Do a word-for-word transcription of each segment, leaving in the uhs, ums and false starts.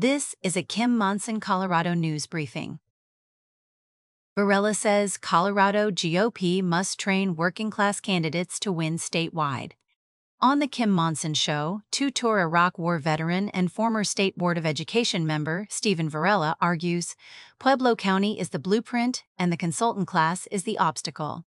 This is a Kim Monson Colorado news briefing. Varela says Colorado G O P must train working-class candidates to win statewide. On The Kim Monson Show, two-tour Iraq War veteran and former State Board of Education member Stephen Varela argues Pueblo County is the blueprint and the consultant class is the obstacle.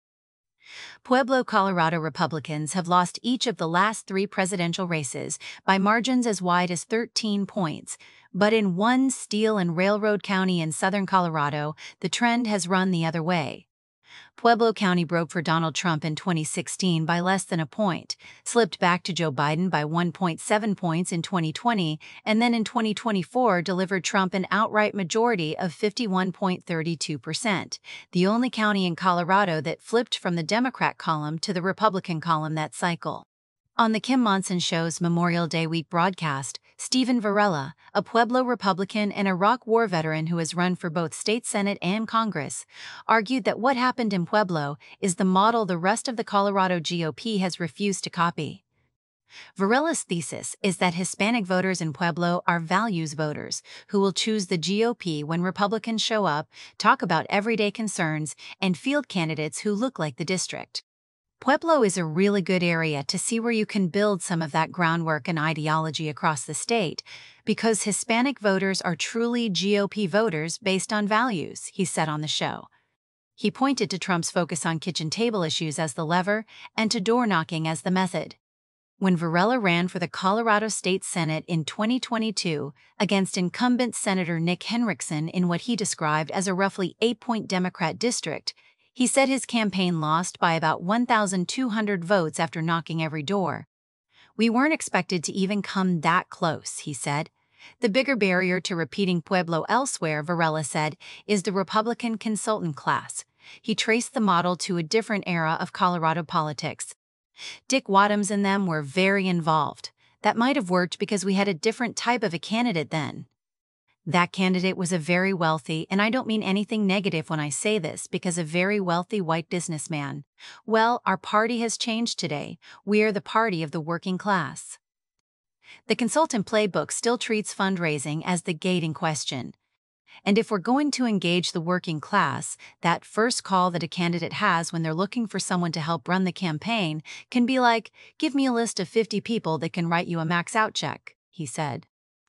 Pueblo, Colorado Republicans have lost each of the last three presidential races by margins as wide as thirteen points, but in one steel and railroad county in southern Colorado, the trend has run the other way. Pueblo County broke for Donald Trump in twenty sixteen by less than a point, slipped back to Joe Biden by one point seven points in twenty twenty, and then in twenty twenty-four delivered Trump an outright majority of fifty-one point three two percent, the only county in Colorado that flipped from the Democrat column to the Republican column that cycle. On the Kim Monson Show's Memorial Day week broadcast, Stephen Varela, a Pueblo Republican and Iraq War veteran who has run for both state Senate and Congress, argued that what happened in Pueblo is the model the rest of the Colorado G O P has refused to copy. Varela's thesis is that Hispanic voters in Pueblo are values voters who will choose the G O P when Republicans show up, talk about everyday concerns, and field candidates who look like the district. Pueblo is a really good area to see where you can build some of that groundwork and ideology across the state, because Hispanic voters are truly G O P voters based on values, he said on the show. He pointed to Trump's focus on kitchen table issues as the lever and to door-knocking as the method. When Varela ran for the Colorado State Senate in twenty twenty-two against incumbent Senator Nick Henriksen in what he described as a roughly eight-point Democrat district, he said his campaign lost by about one thousand two hundred votes after knocking every door. "We weren't expected to even come that close," he said. The bigger barrier to repeating Pueblo elsewhere, Varela said, is the Republican consultant class. He traced the model to a different era of Colorado politics. Dick Wadhams and them were very involved. That might have worked because we had a different type of a candidate then. That candidate was a very wealthy, and I don't mean anything negative when I say this, because a very wealthy white businessman. Well, our party has changed today. We are the party of the working class. The consultant playbook still treats fundraising as the gating question. And if we're going to engage the working class, that first call that a candidate has when they're looking for someone to help run the campaign can be like, "Give me a list of fifty people that can write you a max-out check," he said.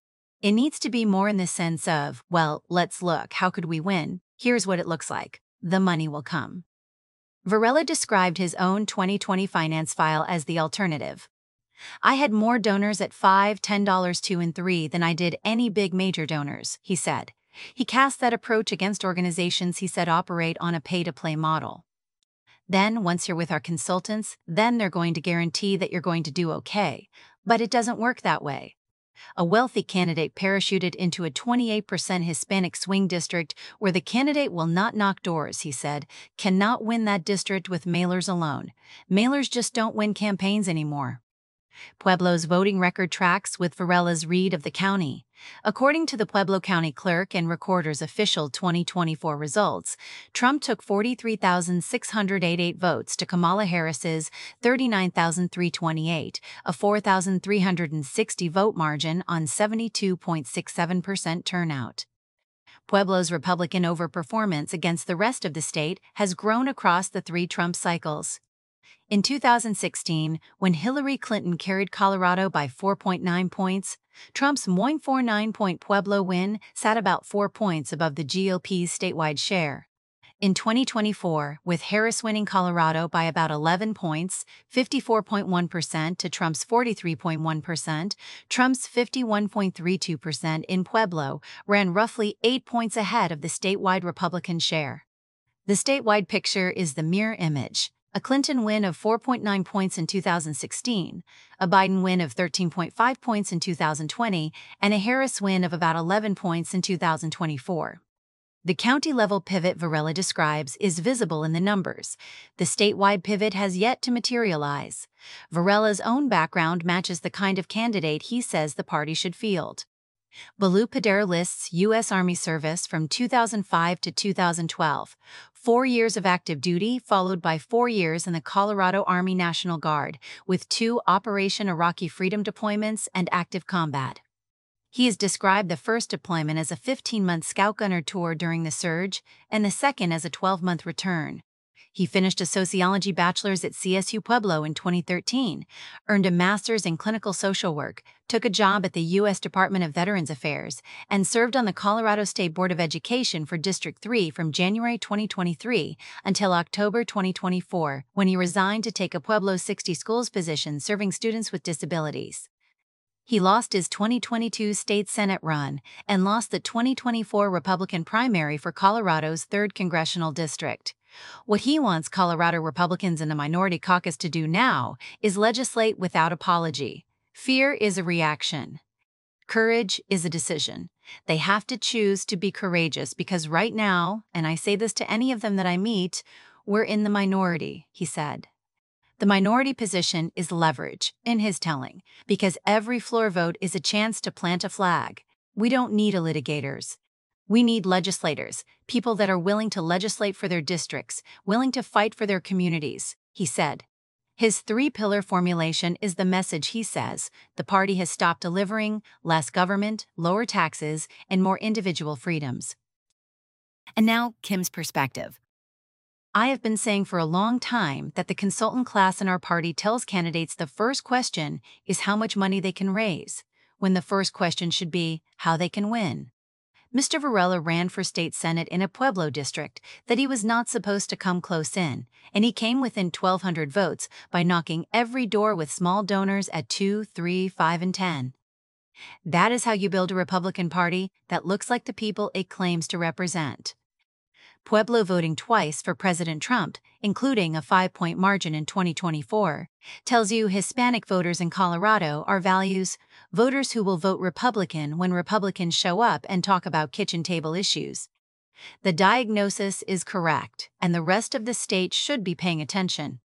It needs to be more in the sense of, well, let's look, how could we win? Here's what it looks like. The money will come. Varela described his own twenty twenty finance file as the alternative. "I had more donors at five, ten dollars, two, and three than I did any big major donors," he said. He cast that approach against organizations he said operate on a pay-to-play model. Then, once you're with our consultants, then they're going to guarantee that you're going to do okay. But it doesn't work that way. A wealthy candidate parachuted into a twenty-eight percent Hispanic swing district where the candidate will not knock doors, he said, cannot win that district with mailers alone. Mailers just don't win campaigns anymore. Pueblo's voting record tracks with Varela's read of the county. According to the Pueblo County Clerk and Recorder's official twenty twenty-four results, Trump took forty-three thousand six hundred eighty-eight votes to Kamala Harris's thirty-nine thousand three hundred twenty-eight, a four thousand three hundred sixty vote margin on seventy-two point six seven percent turnout. Pueblo's Republican overperformance against the rest of the state has grown across the three Trump cycles. In two thousand sixteen, when Hillary Clinton carried Colorado by four point nine points, Trump's point four nine point Pueblo win sat about four points above the G O P's statewide share. In twenty twenty-four, with Harris winning Colorado by about eleven points, fifty-four point one percent to Trump's forty-three point one percent, Trump's fifty-one point three two percent in Pueblo ran roughly eight points ahead of the statewide Republican share. The statewide picture is the mirror image. A Clinton win of four point nine points in two thousand sixteen, a Biden win of thirteen point five points in two thousand twenty, and a Harris win of about eleven points in two thousand twenty-four. The county-level pivot Varela describes is visible in the numbers. The statewide pivot has yet to materialize. Varela's own background matches the kind of candidate he says the party should field. Balu Padera lists U S Army service from two thousand five to two thousand twelve, four years of active duty followed by four years in the Colorado Army National Guard, with two Operation Iraqi Freedom deployments and active combat. He has described the first deployment as a fifteen-month Scout Gunner tour during the surge and the second as a twelve-month return. He finished a sociology bachelor's at C S U Pueblo in twenty thirteen, earned a master's in clinical social work, took a job at the U S Department of Veterans Affairs, and served on the Colorado State Board of Education for District three from January twenty twenty-three until October twenty twenty-four, when he resigned to take a Pueblo sixty schools position serving students with disabilities. He lost his twenty twenty-two state Senate run and lost the twenty twenty-four Republican primary for Colorado's third congressional district. What he wants Colorado Republicans in the minority caucus to do now is legislate without apology. Fear is a reaction. Courage is a decision. They have to choose to be courageous because right now, and I say this to any of them that I meet, we're in the minority, he said. The minority position is leverage, in his telling, because every floor vote is a chance to plant a flag. We don't need litigators. We need legislators, people that are willing to legislate for their districts, willing to fight for their communities, he said. His three-pillar formulation is the message he says the party has stopped delivering: less government, lower taxes, and more individual freedoms. And now, Kim's perspective. I have been saying for a long time that the consultant class in our party tells candidates the first question is how much money they can raise, when the first question should be how they can win. Mister Varela ran for state senate in a Pueblo district that he was not supposed to come close in, and he came within twelve hundred votes by knocking every door with small donors at two, three, five, and ten. That is how you build a Republican Party that looks like the people it claims to represent. Pueblo voting twice for President Trump, including a five-point margin in twenty twenty-four, tells you Hispanic voters in Colorado are values, voters who will vote Republican when Republicans show up and talk about kitchen table issues. The diagnosis is correct, and the rest of the state should be paying attention.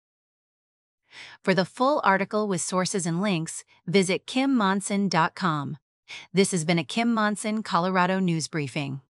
For the full article with sources and links, visit kim monson dot com. This has been a Kim Monson Colorado News Briefing.